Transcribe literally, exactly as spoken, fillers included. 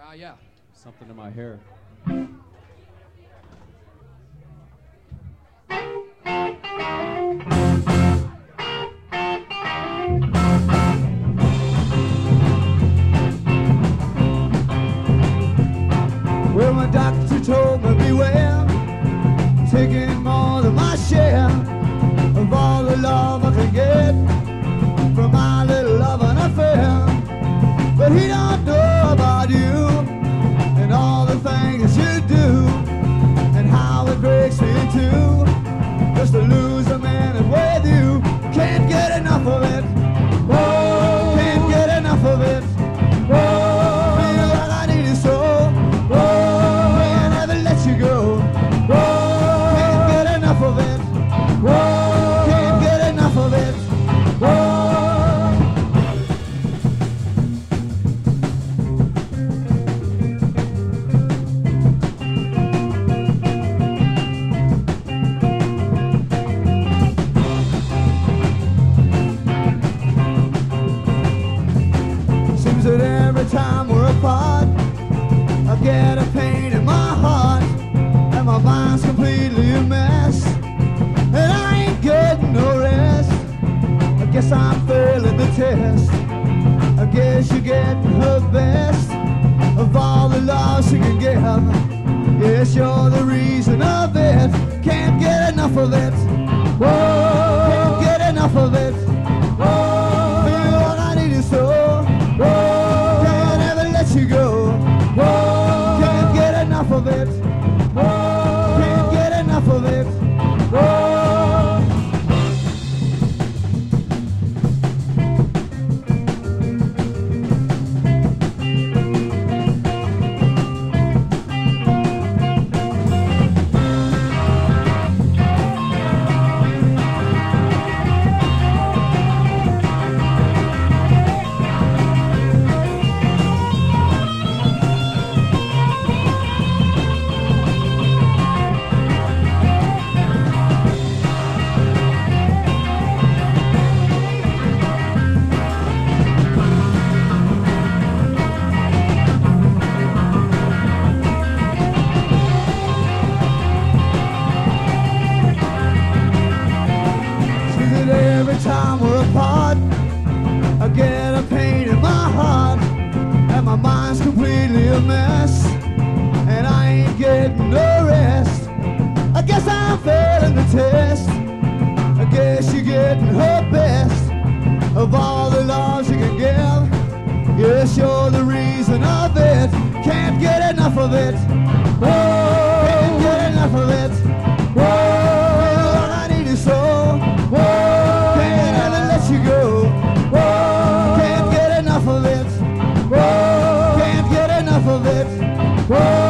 Uh, yeah. Something in my hair. Well, my doctor told me beware, taking more than my share of all the love I can get from my little loving affair. But he don't know about you and all the things you do and how it breaks me in two just to lose a minute with you. Can't get enough of it. Whoa, can't get enough of it. Whoa, feel like I need it so. Whoa, can't ever let you go. Whoa, can't get enough of it. Whoa, can't get enough of it. Whoa. Seems that every time we're apart, I get a pain in my heart, and my mind's completely a mess, and I ain't getting no rest. I guess I'm failing the test. I guess you're getting her best of all the love she can give. Yes, you're the reason of it. Can't get enough of it. Whoa, can't get enough of it. Whoa, feel like I need you so. Whoa, can't ever let you go. Whoa, can't get enough of it. Whoa, can't get enough of it. Whoa. Every time we're apart, I get a pain in my heart, and my mind's completely a mess, and I ain't getting no rest. I guess I'm failing the test. I guess you're getting her best of all the love she can give. Yes, you're the reason of it. Can't get enough of it. Whoa, can't get enough of it. Whoa, I need you so. Whoa, can't ever let you go. Whoa, can't get enough of it. Whoa, can't get enough of it. Whoa.